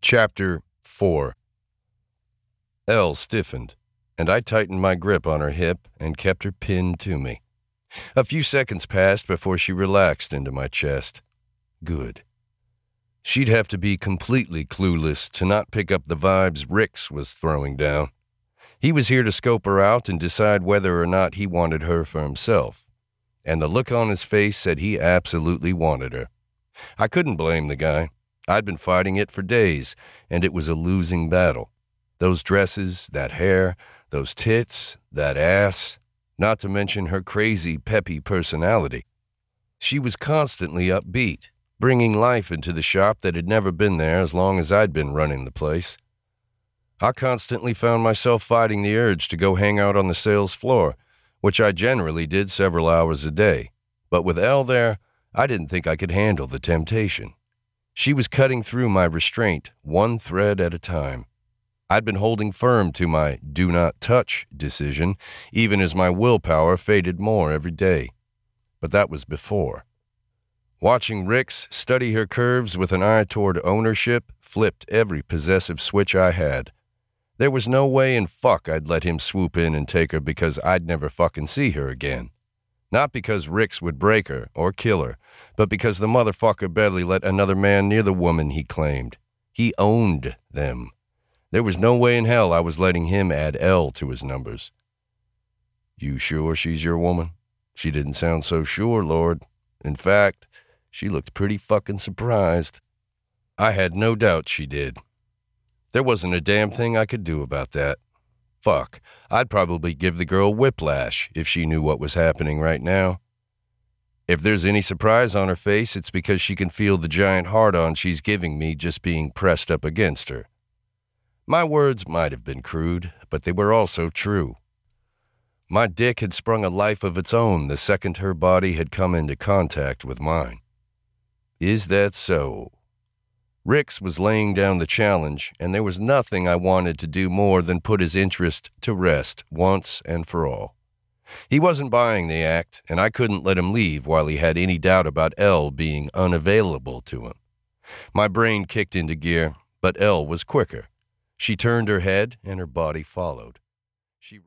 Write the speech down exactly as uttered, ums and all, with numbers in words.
Chapter four. Elle stiffened, and I tightened my grip on her hip and kept her pinned to me. A few seconds passed before she relaxed into my chest. Good. She'd have to be completely clueless to not pick up the vibes Ricks was throwing down. He was here to scope her out and decide whether or not he wanted her for himself. And the look on his face said he absolutely wanted her. I couldn't blame the guy. I'd been fighting it for days, and it was a losing battle. Those dresses, that hair, those tits, that ass, not to mention her crazy, peppy personality. She was constantly upbeat, bringing life into the shop that had never been there as long as I'd been running the place. I constantly found myself fighting the urge to go hang out on the sales floor, which I generally did several hours a day. But with Elle there, I didn't think I could handle the temptation. She was cutting through my restraint, one thread at a time. I'd been holding firm to my do not touch decision, even as my willpower faded more every day. But that was before. Watching Ricks study her curves with an eye toward ownership flipped every possessive switch I had. There was no way in fuck I'd let him swoop in and take her because I'd never fucking see her again. Not because Ricks would break her or kill her, but because the motherfucker barely let another man near the woman he claimed. He owned them. There was no way in hell I was letting him add Elle to his numbers. You sure she's your woman? She didn't sound so sure, Lord. In fact, she looked pretty fucking surprised. I had no doubt she did. There wasn't a damn thing I could do about that. Fuck, I'd probably give the girl whiplash if she knew what was happening right now. If there's any surprise on her face, it's because she can feel the giant hard-on she's giving me just being pressed up against her. My words might have been crude, but they were also true. My dick had sprung a life of its own the second her body had come into contact with mine. Is that so? Ricks was laying down the challenge, and there was nothing I wanted to do more than put his interest to rest once and for all. He wasn't buying the act, and I couldn't let him leave while he had any doubt about Elle being unavailable to him. My brain kicked into gear, but Elle was quicker. She turned her head, and her body followed. She